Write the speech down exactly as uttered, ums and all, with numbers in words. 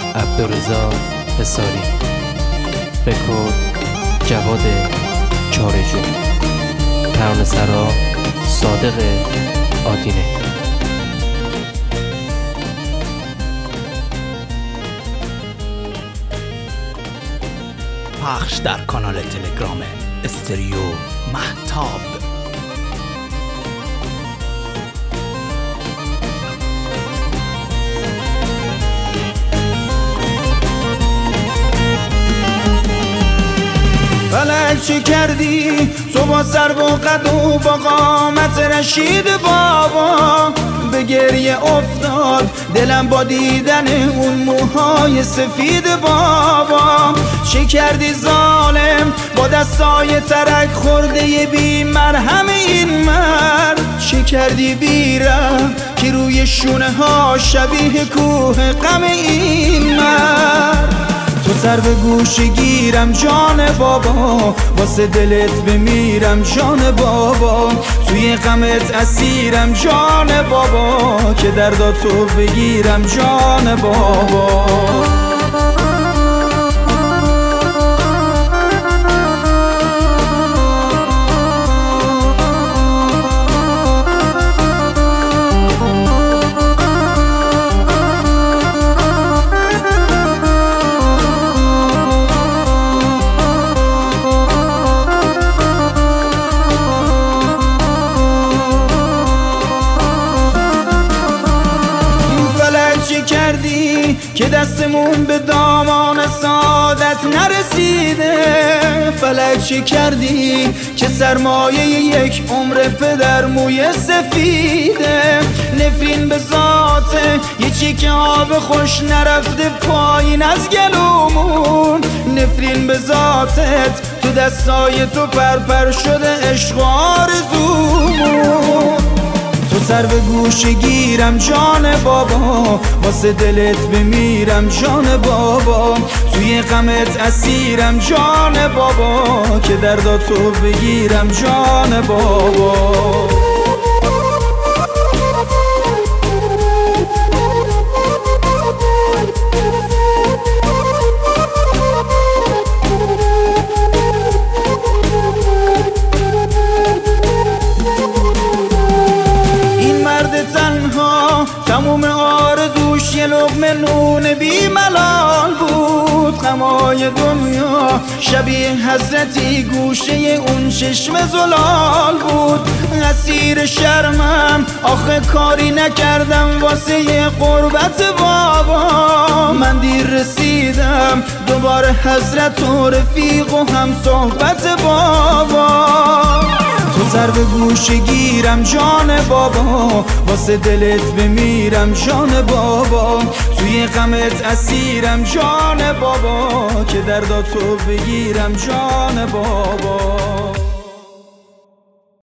عبدالرضا حصاری. رکورد جواد چارجو. ترانه‌سرا صادق آدینه. پخش در کانال تلگرام استریو مهتاب. فلک چه کردی تو با سر و قد و با قامت رشید بابا؟ به گریه افتاد دلم با دیدن اون موهای سفید بابا. چه کردی ظالم با دستای ترک خورده بی مرهم این مرد؟ چه کردی بیرم که روی شونه ها شبیه کوه غم این مرد؟ تو سر به گوش گیرم جان بابا، واسه دلت بمیرم جان بابا، توی غمت اسیرم جان بابا، که درداتو بگیرم جان بابا. چه کردی که دستمون به دامان سعادت نرسیده؟ فلک چه کردی که سرمایه یک عمر پدر موی سفیده؟ نفرین به ذاته یه چیکه آب خوش نرفته پایین از گلومون، نفرین به ذاتت تو دستای تو پرپر شده عشق و آرزومون. تو سر به گوش گیرم جان بابا، واسه دلت بمیرم جان بابا، توی غمت اسیرم جان بابا، که درداتو بگیرم جان بابا. تموم آرزوش یه لقمه نون بی ملال بود، غمای دنیا شبیه حسرتی گوشه اون چشم زلال بود. اسیر شرمم آخه کاری نکردم واسه یه قربت بابا، من دیر رسیدم دوباره حضرت و رفیق و هم صحبت بابا. تو سر به گوش گیرم جان بابا، واسه دلت بمیرم جان بابا، توی غمت اسیرم جان بابا، که درداتو بگیرم جان بابا.